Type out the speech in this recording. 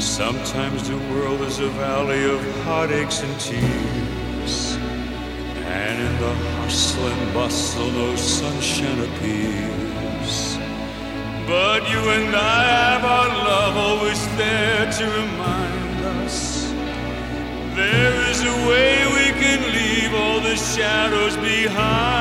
Sometimes the world is a valley of heartaches and tears, and in the hustle and bustle no sunshine appears. But you and I have our love always there to remind us there is a way we can leave all the shadows behind.